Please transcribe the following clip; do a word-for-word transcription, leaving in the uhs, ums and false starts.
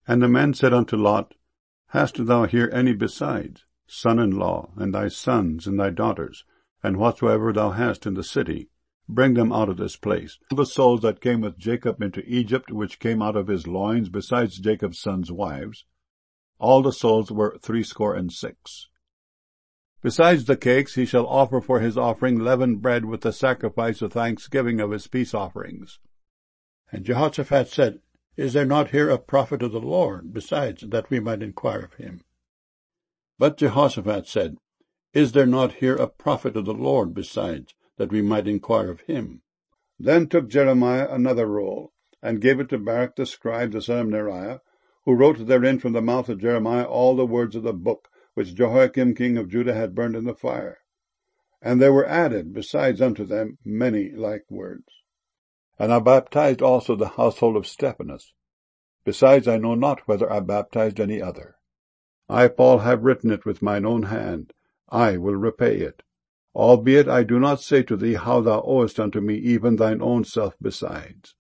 And the men said unto Lot, Hast thou here any besides, son-in-law, and thy sons, and thy daughters, and whatsoever thou hast in the city? Bring them out of this place. All the souls that came with Jacob into Egypt, which came out of his loins, besides Jacob's sons' wives, all the souls were threescore and six. Besides the cakes, he shall offer for his offering leavened bread with the sacrifice of thanksgiving of his peace offerings. And Jehoshaphat said, Is there not here a prophet of the Lord, besides, that we might inquire of him? But Jehoshaphat said, Is there not here a prophet of the Lord, besides, that we might inquire of him? Then took Jeremiah another roll, and gave it to Baruch the scribe, the son of Neriah, who wrote therein from the mouth of Jeremiah all the words of the book, which Jehoiakim king of Judah had burned in the fire. And there were added, besides unto them, many like words. And I baptized also the household of Stephanus. Besides, I know not whether I baptized any other. I, Paul, have written it with mine own hand. I will repay it. Albeit I do not say to thee how thou owest unto me even thine own self besides.